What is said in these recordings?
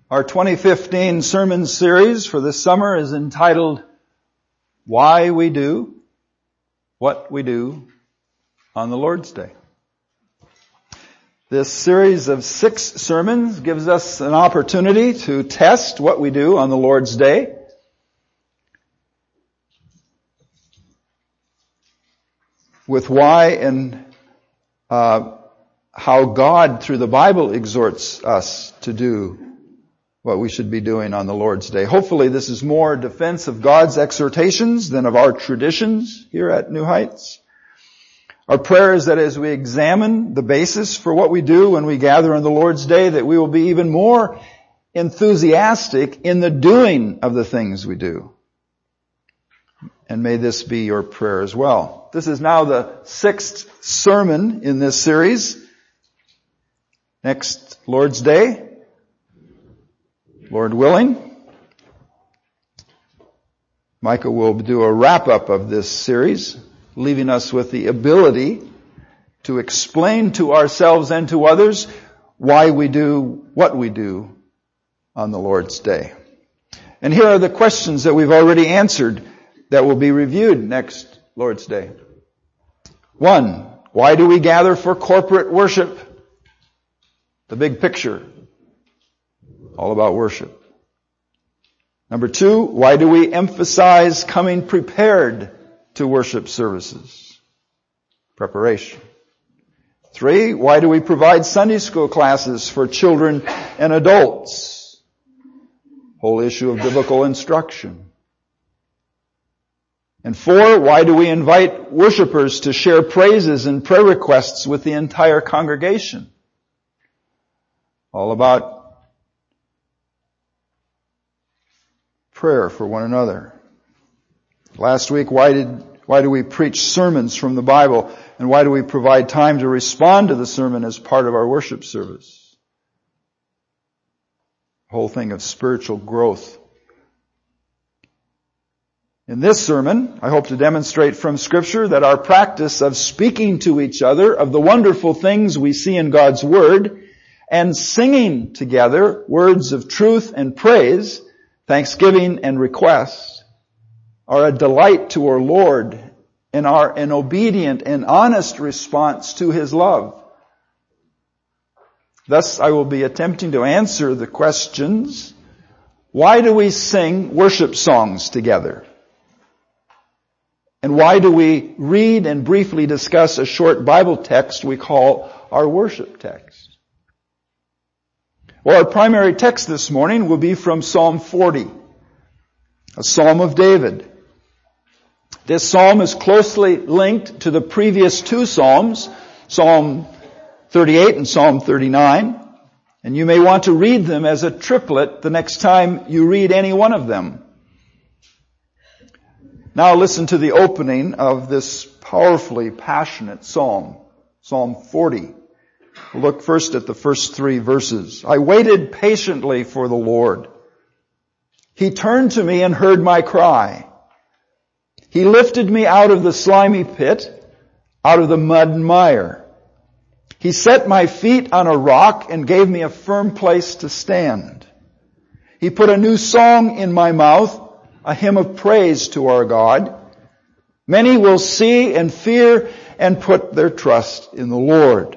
Our 2015 sermon series for this summer is entitled, Why We Do What We Do on the Lord's Day. This series of 6 sermons gives us an opportunity to test what we do on the Lord's Day. With why and how God, through the Bible, exhorts us to do what we should be doing on the Lord's Day. Hopefully this is more defense of God's exhortations than of our traditions here at New Heights. Our prayer is that as we examine the basis for what we do when we gather on the Lord's Day, that we will be even more enthusiastic in the doing of the things we do. And may this be your prayer as well. This is now the 6th sermon in this series. Next Lord's Day, Lord willing, Micah will do a wrap-up of this series, leaving us with the ability to explain to ourselves and to others why we do what we do on the Lord's Day. And here are the questions that we've already answered that will be reviewed next Lord's Day. 1, why do we gather for corporate worship? The big picture. All about worship. Number 2, why do we emphasize coming prepared to worship services? Preparation. 3, why do we provide Sunday school classes for children and adults? Whole issue of biblical instruction. And 4, why do we invite worshipers to share praises and prayer requests with the entire congregation? All about prayer for one another. Last week, why do we preach sermons from the Bible, and why do we provide time to respond to the sermon as part of our worship service? The whole thing of spiritual growth. In this sermon, I hope to demonstrate from Scripture that our practice of speaking to each other of the wonderful things we see in God's Word and singing together words of truth and praise, thanksgiving and request, are a delight to our Lord and are an obedient and honest response to His love. Thus, I will be attempting to answer the questions, why do we sing worship songs together? And why do we read and briefly discuss a short Bible text we call our worship text? Well, our primary text this morning will be from Psalm 40, a psalm of David. This psalm is closely linked to the previous 2 psalms, Psalm 38 and Psalm 39, and you may want to read them as a triplet the next time you read any one of them. Now listen to the opening of this powerfully passionate psalm, Psalm 40. We'll look first at the first 3 verses. I waited patiently for the Lord. He turned to me and heard my cry. He lifted me out of the slimy pit, out of the mud and mire. He set my feet on a rock and gave me a firm place to stand. He put a new song in my mouth, a hymn of praise to our God. Many will see and fear and put their trust in the Lord.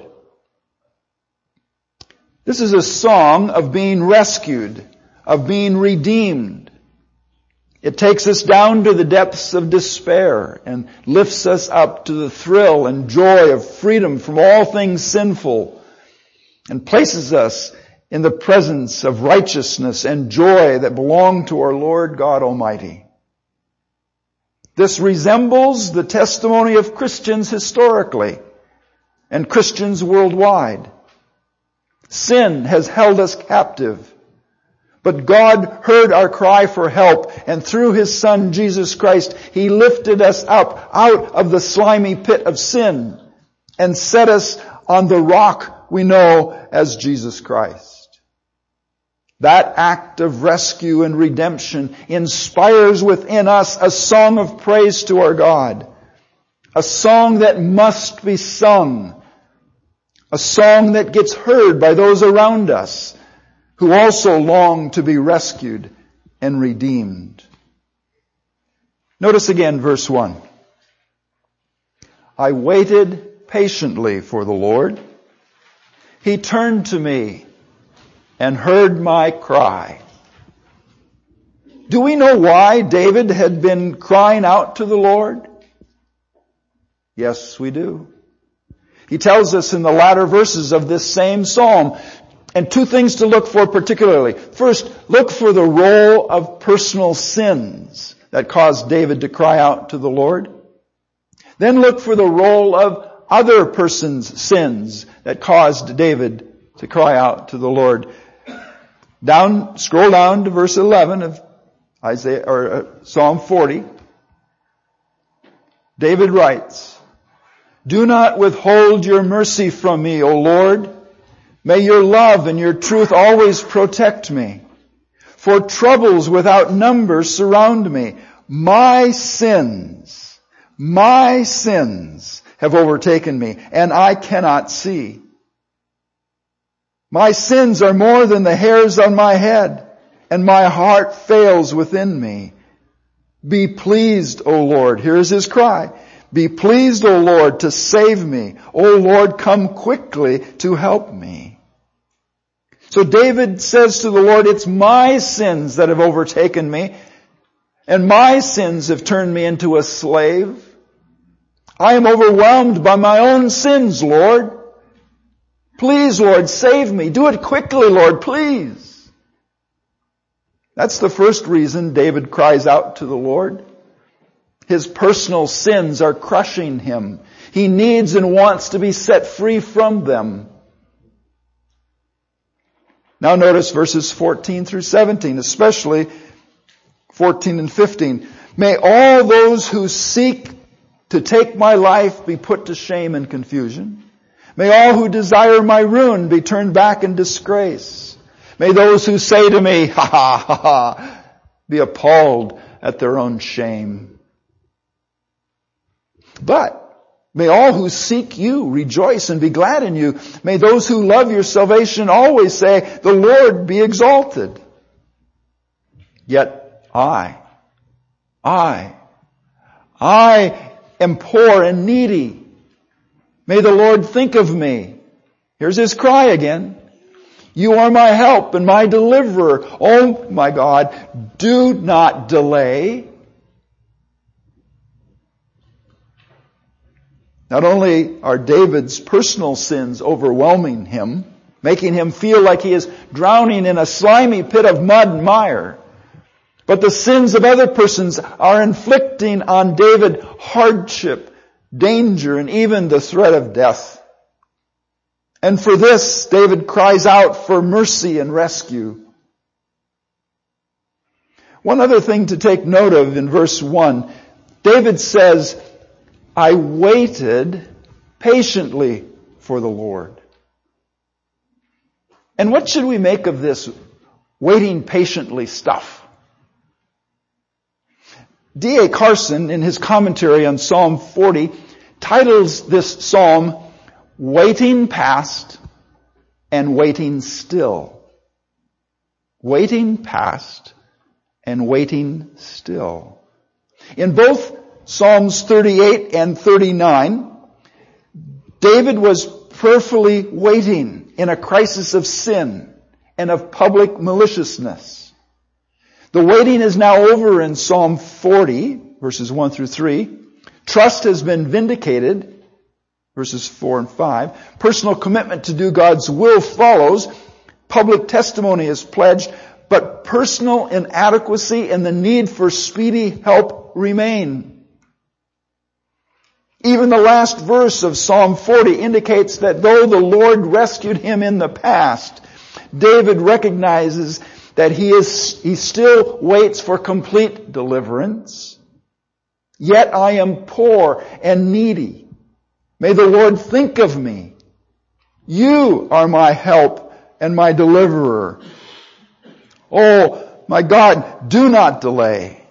This is a song of being rescued, of being redeemed. It takes us down to the depths of despair and lifts us up to the thrill and joy of freedom from all things sinful and places us in the presence of righteousness and joy that belong to our Lord God Almighty. This resembles the testimony of Christians historically and Christians worldwide. Sin has held us captive, but God heard our cry for help, and through His Son, Jesus Christ, He lifted us up out of the slimy pit of sin and set us on the rock we know as Jesus Christ. That act of rescue and redemption inspires within us a song of praise to our God, a song that must be sung, a song that gets heard by those around us, who also long to be rescued and redeemed. Notice again verse 1. I waited patiently for the Lord. He turned to me and heard my cry. Do we know why David had been crying out to the Lord? Yes, we do. He tells us in the latter verses of this same psalm, and two things to look for particularly. First, look for the role of personal sins that caused David to cry out to the Lord. Then look for the role of other persons' sins that caused David to cry out to the Lord. Scroll down to verse 11 of Psalm 40. David writes, Do not withhold your mercy from me, O Lord. May your love and your truth always protect me. For troubles without number surround me. My sins have overtaken me, and I cannot see. My sins are more than the hairs on my head, and my heart fails within me. Be pleased, O Lord. Here's his cry. Be pleased, O Lord, to save me. O Lord, come quickly to help me. So David says to the Lord, it's my sins that have overtaken me, and my sins have turned me into a slave. I am overwhelmed by my own sins, Lord. Please, Lord, save me. Do it quickly, Lord, please. That's the first reason David cries out to the Lord. His personal sins are crushing him. He needs and wants to be set free from them. Now notice verses 14 through 17, especially 14 and 15. May all those who seek to take my life be put to shame and confusion. May all who desire my ruin be turned back in disgrace. May those who say to me, ha ha ha ha, be appalled at their own shame. But may all who seek you rejoice and be glad in you. May those who love your salvation always say, the Lord be exalted. Yet I am poor and needy. May the Lord think of me. Here's his cry again. You are my help and my deliverer. Oh my God, do not delay. Not only are David's personal sins overwhelming him, making him feel like he is drowning in a slimy pit of mud and mire, but the sins of other persons are inflicting on David hardship, danger, and even the threat of death. And for this, David cries out for mercy and rescue. One other thing to take note of in verse 1, David says, I waited patiently for the Lord. And what should we make of this waiting patiently stuff? D.A. Carson, in his commentary on Psalm 40, titles this psalm, Waiting Past and Waiting Still. Waiting past and waiting still. In both Psalms 38 and 39, David was prayerfully waiting in a crisis of sin and of public maliciousness. The waiting is now over in Psalm 40, verses 1 through 3. Trust has been vindicated, verses 4 and 5. Personal commitment to do God's will follows. Public testimony is pledged, but personal inadequacy and the need for speedy help remain. Even the last verse of Psalm 40 indicates that though the Lord rescued him in the past, David recognizes that he still waits for complete deliverance. Yet I am poor and needy. May the Lord think of me. You are my help and my deliverer. Oh, my God, do not delay.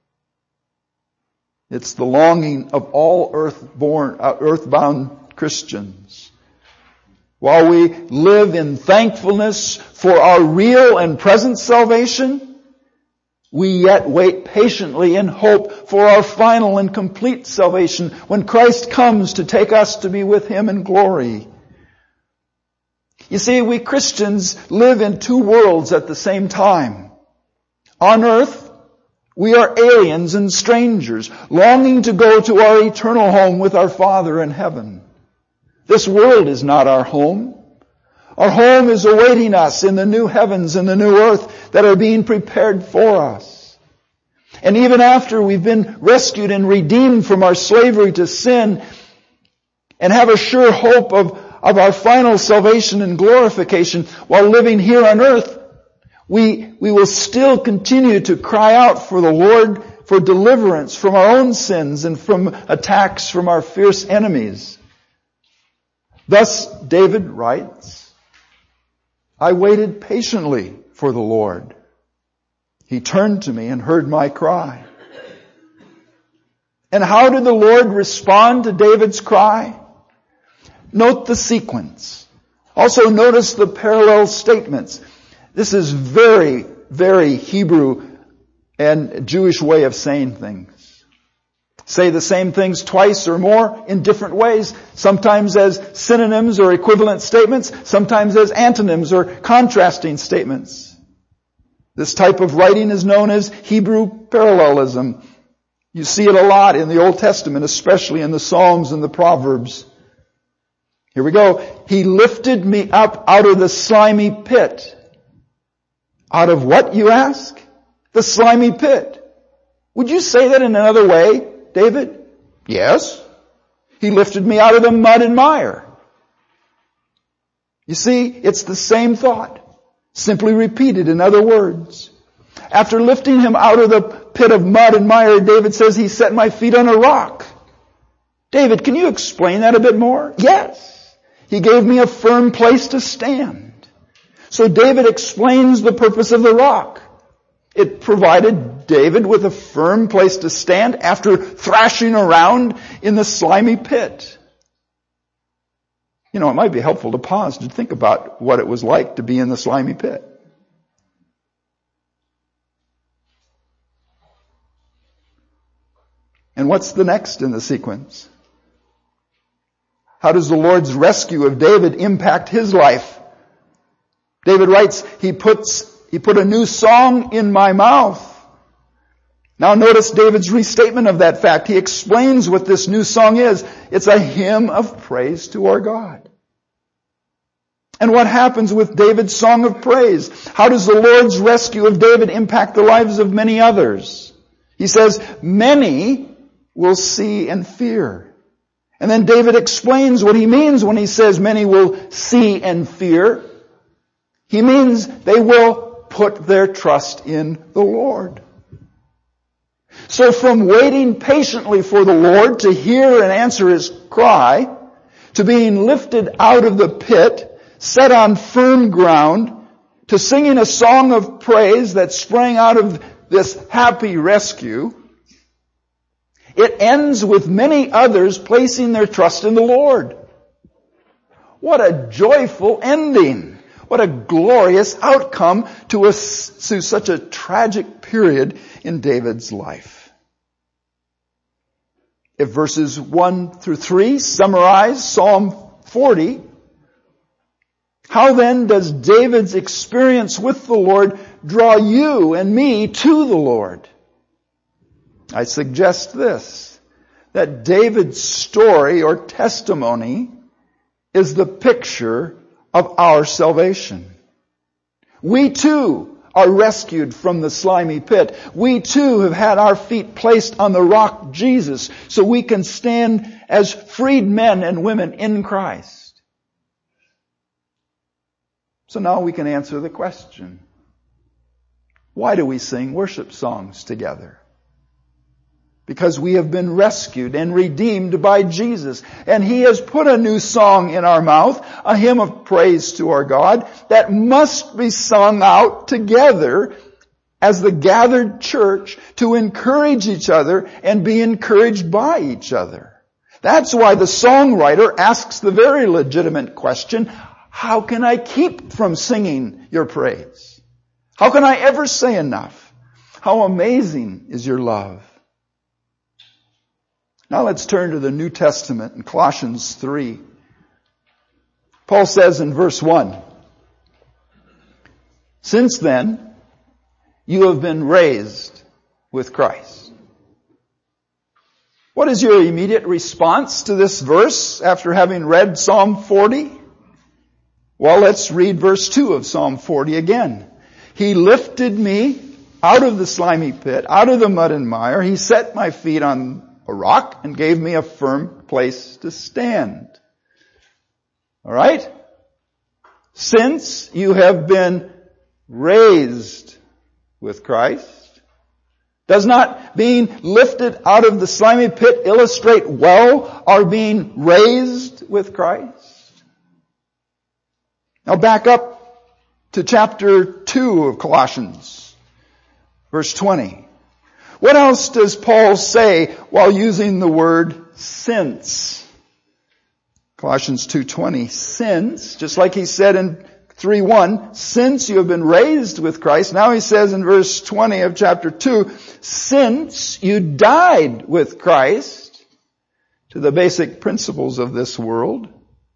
It's the longing of all earthbound Christians. while we live in thankfulness for our real and present salvation, we yet wait patiently in hope for our final and complete salvation when Christ comes to take us to be with Him in glory. You see, we Christians live in two worlds at the same time. On earth, we are aliens and strangers, longing to go to our eternal home with our Father in heaven. This world is not our home. Our home is awaiting us in the new heavens and the new earth that are being prepared for us. And even after we've been rescued and redeemed from our slavery to sin and have a sure hope of our final salvation and glorification while living here on earth, we will still continue to cry out for the Lord for deliverance from our own sins and from attacks from our fierce enemies. Thus, David writes, I waited patiently for the Lord. He turned to me and heard my cry. And how did the Lord respond to David's cry? Note the sequence. Also notice the parallel statements. This is very, very Hebrew and Jewish way of saying things. Say the same things twice or more in different ways, sometimes as synonyms or equivalent statements, sometimes as antonyms or contrasting statements. This type of writing is known as Hebrew parallelism. You see it a lot in the Old Testament, especially in the Psalms and the Proverbs. Here we go. He lifted me up out of the slimy pit. Out of what, you ask? The slimy pit. Would you say that in another way, David? Yes. He lifted me out of the mud and mire. You see, it's the same thought, simply repeated in other words. After lifting him out of the pit of mud and mire, David says, He set my feet on a rock. David, can you explain that a bit more? Yes. He gave me a firm place to stand. So David explains the purpose of the rock. It provided David with a firm place to stand after thrashing around in the slimy pit. You know, it might be helpful to pause to think about what it was like to be in the slimy pit. And what's the next in the sequence? How does the Lord's rescue of David impact his life? David writes, He put a new song in my mouth. Now notice David's restatement of that fact. He explains what this new song is. It's a hymn of praise to our God. And what happens with David's song of praise? How does the Lord's rescue of David impact the lives of many others? He says, many will see and fear. And then David explains what he means when he says many will see and fear. He means they will put their trust in the Lord. So from waiting patiently for the Lord to hear and answer his cry, to being lifted out of the pit, set on firm ground, to singing a song of praise that sprang out of this happy rescue, it ends with many others placing their trust in the Lord. What a joyful ending! What a glorious outcome to such a tragic period in David's life. If verses 1 through 3 summarize Psalm 40, how then does David's experience with the Lord draw you and me to the Lord? I suggest this, that David's story or testimony is the picture of our salvation. We too are rescued from the slimy pit. We too have had our feet placed on the rock Jesus so we can stand as freed men and women in Christ. So now we can answer the question, why do we sing worship songs together? Because we have been rescued and redeemed by Jesus. And He has put a new song in our mouth, a hymn of praise to our God, that must be sung out together as the gathered church to encourage each other and be encouraged by each other. That's why the songwriter asks the very legitimate question, How can I keep from singing your praise? How can I ever say enough? How amazing is your love? Now let's turn to the New Testament in Colossians 3. Paul says in verse 1, since then, you have been raised with Christ. What is your immediate response to this verse after having read Psalm 40? Well, let's read verse 2 of Psalm 40 again. He lifted me out of the slimy pit, out of the mud and mire. He set my feet on a rock and gave me a firm place to stand. All right? Since you have been raised with Christ, does not being lifted out of the slimy pit illustrate well our being raised with Christ? Now back up to chapter 2 of Colossians, verse 20. What else does Paul say while using the word since? Colossians 2:20, since, just like he said in 3:1, since you have been raised with Christ. Now he says in verse 20 of chapter 2, since you died with Christ to the basic principles of this world.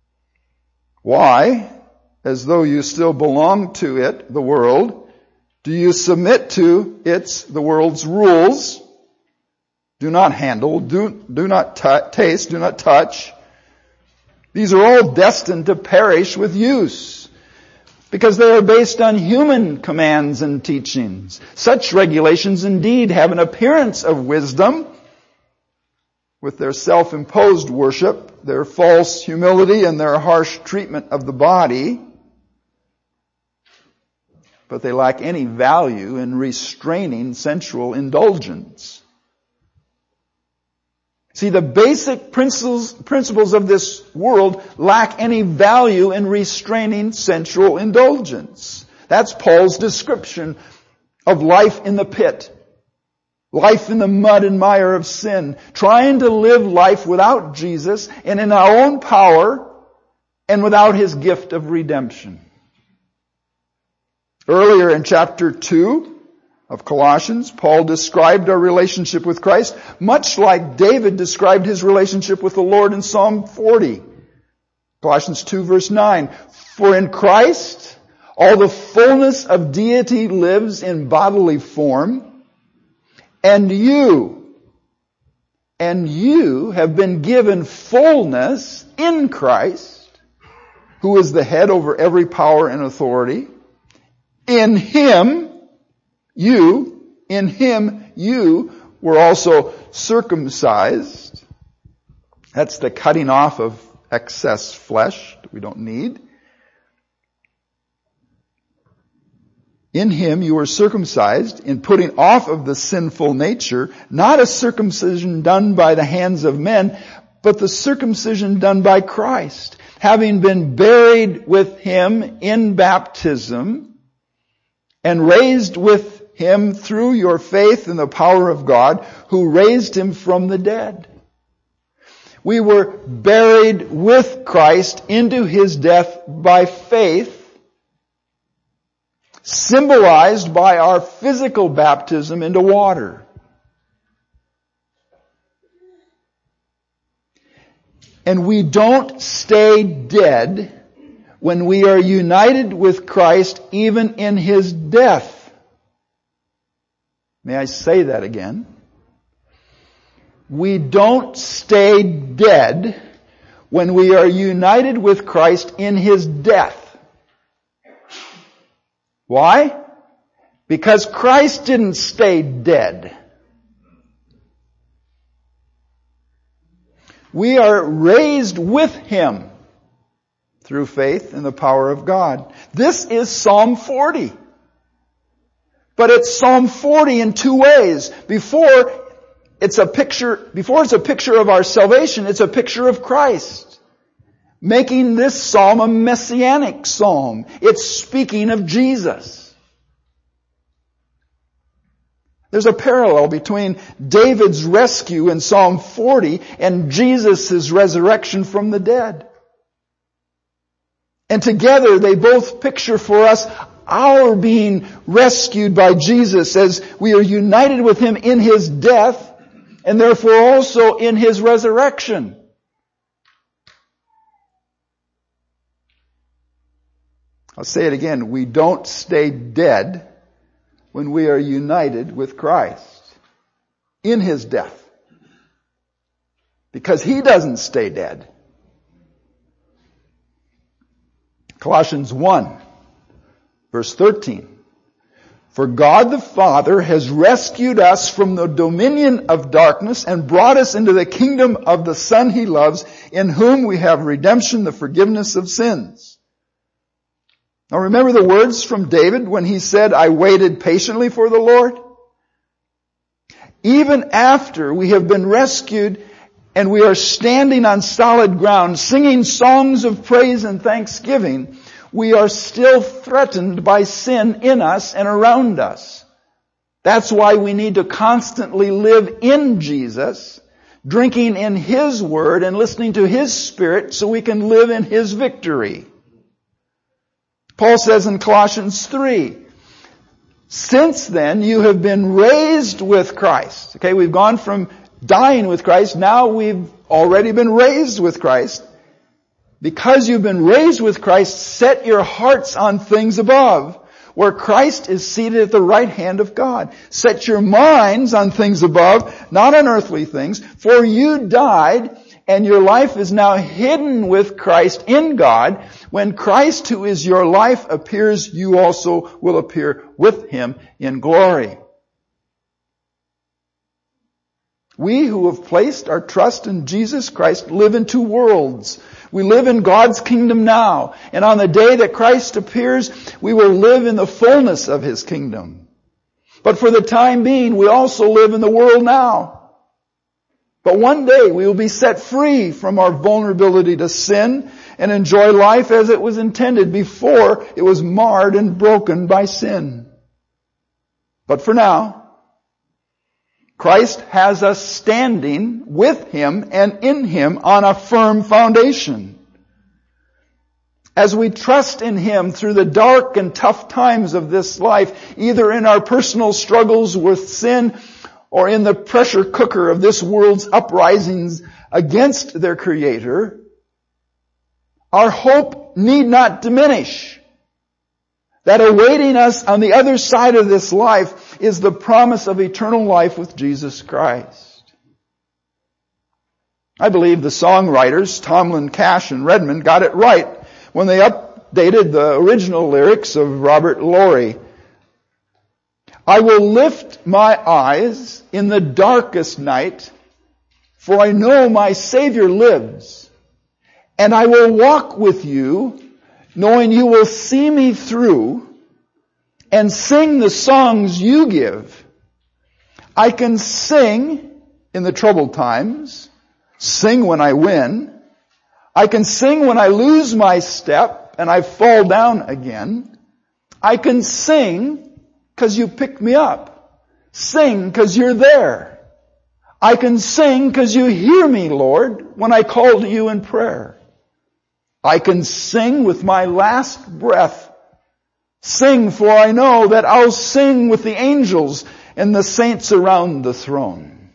Why? As though you still belong to it, the world, do you submit to the world's rules? Do not handle, do not taste, do not touch. These are all destined to perish with use, because they are based on human commands and teachings. Such regulations indeed have an appearance of wisdom with their self-imposed worship, their false humility, and their harsh treatment of the body. But they lack any value in restraining sensual indulgence. See, the basic principles of this world lack any value in restraining sensual indulgence. That's Paul's description of life in the pit. Life in the mud and mire of sin. Trying to live life without Jesus and in our own power and without His gift of redemption. Earlier in chapter 2 of Colossians, Paul described our relationship with Christ, much like David described his relationship with the Lord in Psalm 40. Colossians 2 verse 9, for in Christ all the fullness of deity lives in bodily form, and you have been given fullness in Christ, who is the head over every power and authority. In Him, you were also circumcised. That's the cutting off of excess flesh that we don't need. In Him you were circumcised in putting off of the sinful nature, not a circumcision done by the hands of men, but the circumcision done by Christ, having been buried with Him in baptism, and raised with Him through your faith in the power of God, who raised Him from the dead. We were buried with Christ into His death by faith, symbolized by our physical baptism into water. And we don't stay dead when we are united with Christ even in His death. May I say that again? We don't stay dead when we are united with Christ in His death. Why? Because Christ didn't stay dead. We are raised with Him through faith in the power of God. This is Psalm 40. But it's Psalm 40 in two ways. Before it's a picture of our salvation, it's a picture of Christ, making this psalm a messianic psalm. It's speaking of Jesus. There's a parallel between David's rescue in Psalm 40 and Jesus' resurrection from the dead. And together they both picture for us our being rescued by Jesus as we are united with Him in His death and therefore also in His resurrection. I'll say it again. We don't stay dead when we are united with Christ in His death. Because He doesn't stay dead. Colossians 1, verse 13. For God the Father has rescued us from the dominion of darkness and brought us into the kingdom of the Son He loves, in whom we have redemption, the forgiveness of sins. Now remember the words from David when he said, I waited patiently for the Lord? Even after we have been rescued and we are standing on solid ground, singing songs of praise and thanksgiving, we are still threatened by sin in us and around us. That's why we need to constantly live in Jesus, drinking in His Word and listening to His Spirit so we can live in His victory. Paul says in Colossians 3, since then you have been raised with Christ. Okay, we've gone from dying with Christ. Now we've already been raised with Christ. Because you've been raised with Christ, set your hearts on things above, where Christ is seated at the right hand of God. Set your minds on things above, not on earthly things, for you died, and your life is now hidden with Christ in God. When Christ, who is your life, appears, you also will appear with Him in glory. We who have placed our trust in Jesus Christ live in two worlds. We live in God's kingdom now. And on the day that Christ appears, we will live in the fullness of His kingdom. But for the time being, we also live in the world now. But one day we will be set free from our vulnerability to sin and enjoy life as it was intended before it was marred and broken by sin. But for now, Christ has us standing with Him and in Him on a firm foundation. As we trust in Him through the dark and tough times of this life, either in our personal struggles with sin or in the pressure cooker of this world's uprisings against their Creator, our hope need not diminish. That awaiting us on the other side of this life is the promise of eternal life with Jesus Christ. I believe the songwriters, Tomlin, Cash, and Redmond, got it right when they updated the original lyrics of Robert Laurie. I will lift my eyes in the darkest night, for I know my Savior lives, and I will walk with you, knowing you will see me through and sing the songs you give. I can sing in the troubled times, sing when I win. I can sing when I lose my step and I fall down again. I can sing because you picked me up. Sing because you're there. I can sing because you hear me, Lord, when I call to you in prayer. I can sing with my last breath. Sing, for I know that I'll sing with the angels and the saints around the throne.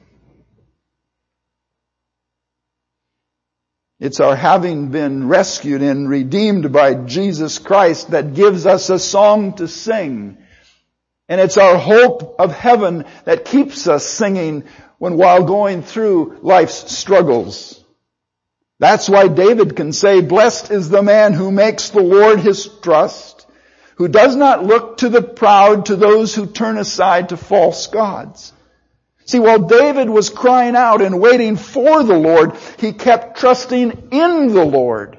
It's our having been rescued and redeemed by Jesus Christ that gives us a song to sing. And it's our hope of heaven that keeps us singing while going through life's struggles. That's why David can say, blessed is the man who makes the Lord his trust, who does not look to the proud, to those who turn aside to false gods. See, while David was crying out and waiting for the Lord, he kept trusting in the Lord.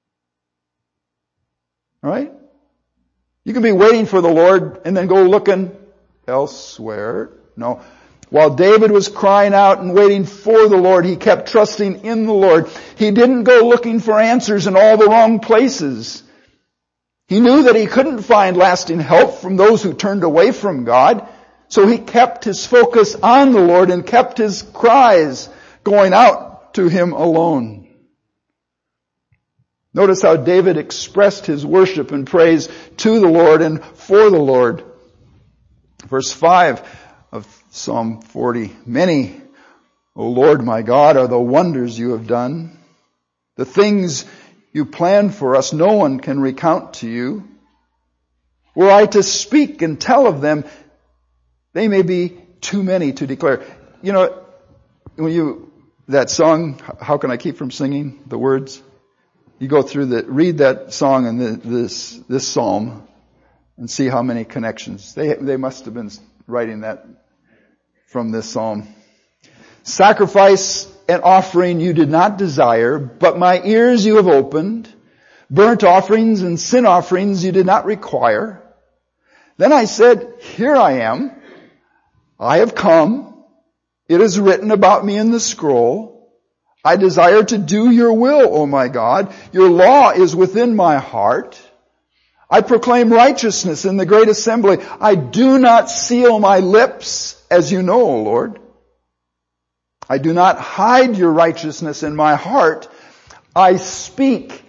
All right? You can be waiting for the Lord and then go looking elsewhere. No. While David was crying out and waiting for the Lord, he kept trusting in the Lord. He didn't go looking for answers in all the wrong places. He knew that he couldn't find lasting help from those who turned away from God. So he kept his focus on the Lord and kept his cries going out to Him alone. Notice how David expressed his worship and praise to the Lord and for the Lord. Verse 5 of Psalm 40. Many, O Lord my God, are the wonders you have done. The things you planned for us, no one can recount to you. Were I to speak and tell of them, they may be too many to declare. You know, that song, How Can I Keep From Singing the words? You go through read that song and this psalm and see how many connections. They must have been writing that from this psalm. Sacrifice and offering you did not desire, but my ears you have opened. Burnt offerings and sin offerings you did not require. Then I said, here I am. I have come. It is written about me in the scroll. I desire to do your will, O my God. Your law is within my heart. I proclaim righteousness in the great assembly. I do not seal my lips, as you know, O Lord. I do not hide your righteousness in my heart. I speak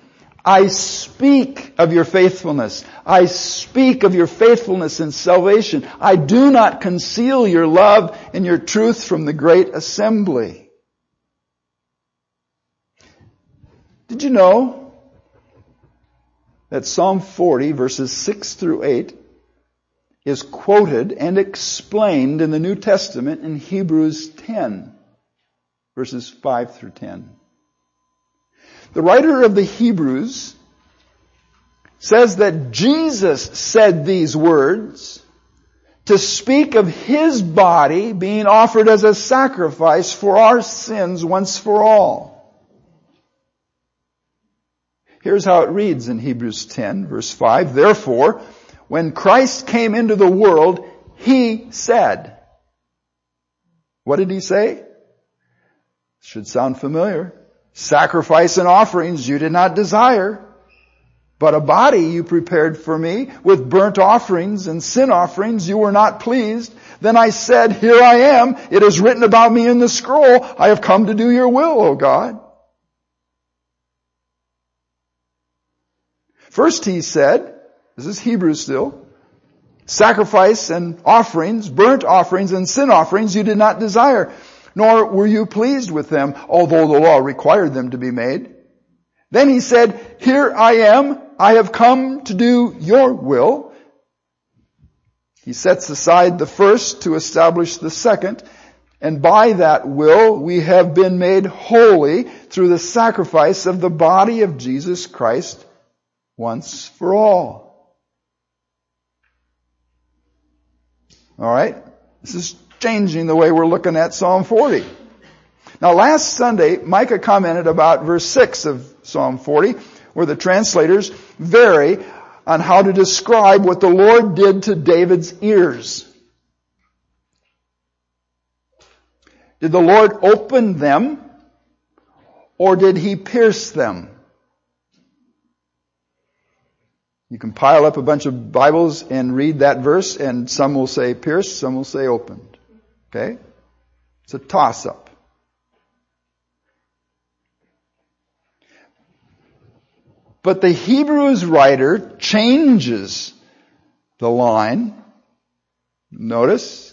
of your faithfulness. I speak of your faithfulness and salvation. I do not conceal your love and your truth from the great assembly. Did you know that Psalm 40 verses 6 through 8 is quoted and explained in the New Testament in Hebrews 10 verses 5 through 10? The writer of the Hebrews says that Jesus said these words to speak of His body being offered as a sacrifice for our sins once for all. Here's how it reads in Hebrews 10 verse 5. Therefore, when Christ came into the world, He said. What did He say? Should sound familiar. Sacrifice and offerings you did not desire, but a body you prepared for me. With burnt offerings and sin offerings you were not pleased. Then I said, here I am. It is written about me in the scroll. I have come to do your will, O God. First He said, this is Hebrews still, sacrifice and offerings, burnt offerings and sin offerings you did not desire, nor were you pleased with them, although the law required them to be made. Then He said, here I am, I have come to do your will. He sets aside the first to establish the second, and by that will we have been made holy through the sacrifice of the body of Jesus Christ once for all. All right? This is changing the way we're looking at Psalm 40. Now last Sunday, Micah commented about verse 6 of Psalm 40, where the translators vary on how to describe what the Lord did to David's ears. Did the Lord open them, or did He pierce them? You can pile up a bunch of Bibles and read that verse, and some will say pierced, some will say opened. Okay? It's a toss-up. But the Hebrews writer changes the line. Notice.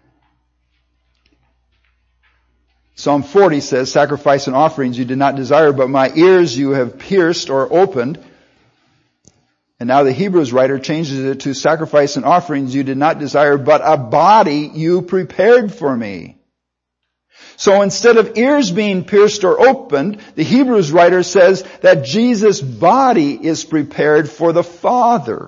Psalm 40 says, sacrifice and offerings you did not desire, but my ears you have pierced or opened. And now the Hebrews writer changes it to sacrifice and offerings you did not desire, but a body you prepared for me. So instead of ears being pierced or opened, the Hebrews writer says that Jesus' body is prepared for the Father.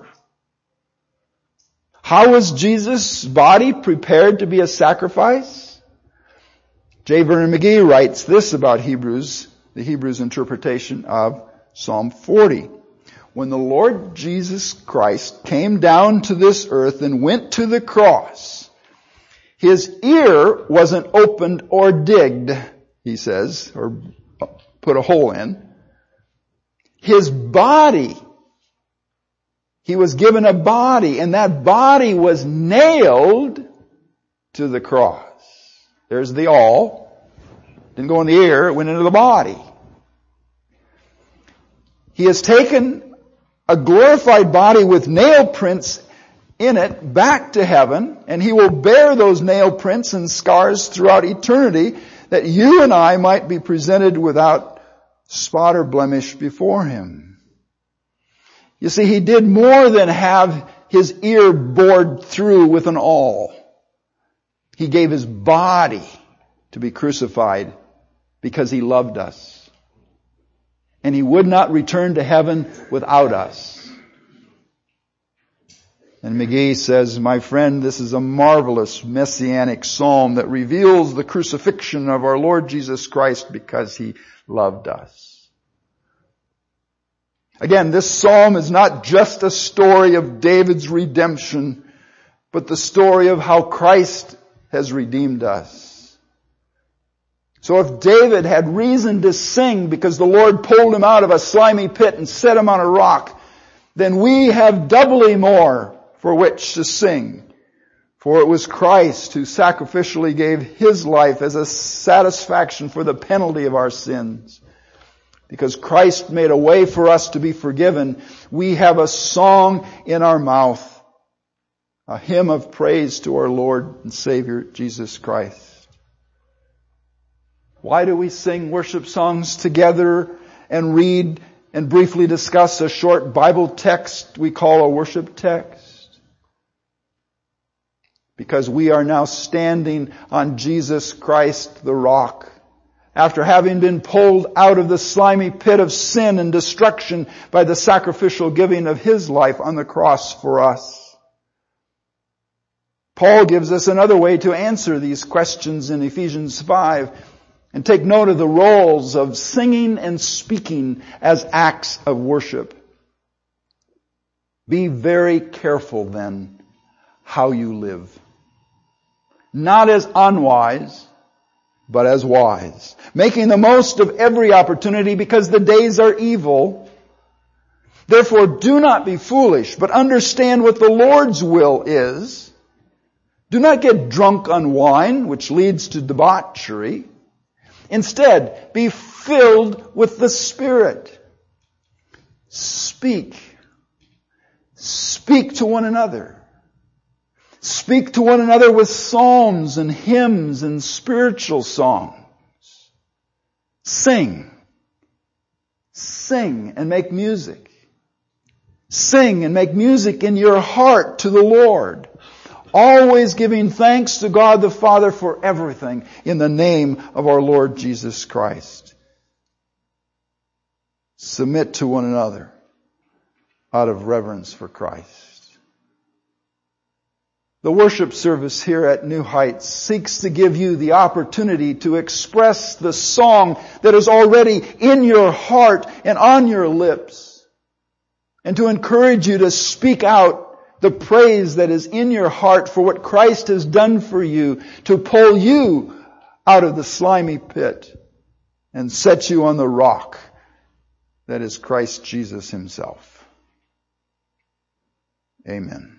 How was Jesus' body prepared to be a sacrifice? J. Vernon McGee writes this about Hebrews, the Hebrews interpretation of Psalm 40. When the Lord Jesus Christ came down to this earth and went to the cross, His ear wasn't opened or digged, he says, or put a hole in. His body, He was given a body, and that body was nailed to the cross. There's the all. Didn't go in the ear, it went into the body. He has taken a glorified body with nail prints in it back to heaven, and He will bear those nail prints and scars throughout eternity, that you and I might be presented without spot or blemish before Him. You see, He did more than have His ear bored through with an awl. He gave His body to be crucified because He loved us. And He would not return to heaven without us. And McGee says, my friend, this is a marvelous messianic psalm that reveals the crucifixion of our Lord Jesus Christ because He loved us. Again, this psalm is not just a story of David's redemption, but the story of how Christ has redeemed us. So if David had reason to sing because the Lord pulled him out of a slimy pit and set him on a rock, then we have doubly more for which to sing. For it was Christ who sacrificially gave His life as a satisfaction for the penalty of our sins. Because Christ made a way for us to be forgiven, we have a song in our mouth, a hymn of praise to our Lord and Savior Jesus Christ. Why do we sing worship songs together and read and briefly discuss a short Bible text we call a worship text? Because we are now standing on Jesus Christ the rock, after having been pulled out of the slimy pit of sin and destruction by the sacrificial giving of His life on the cross for us. Paul gives us another way to answer these questions in Ephesians 5. And take note of the roles of singing and speaking as acts of worship. Be very careful then how you live. Not as unwise, but as wise. Making the most of every opportunity because the days are evil. Therefore do not be foolish, but understand what the Lord's will is. Do not get drunk on wine, which leads to debauchery. Instead, be filled with the Spirit. Speak. Speak to one another. Speak to one another with psalms and hymns and spiritual songs. Sing. Sing and make music. Sing and make music in your heart to the Lord. Always giving thanks to God the Father for everything in the name of our Lord Jesus Christ. Submit to one another out of reverence for Christ. The worship service here at New Heights seeks to give you the opportunity to express the song that is already in your heart and on your lips, and to encourage you to speak out the praise that is in your heart for what Christ has done for you to pull you out of the slimy pit and set you on the rock that is Christ Jesus Himself. Amen.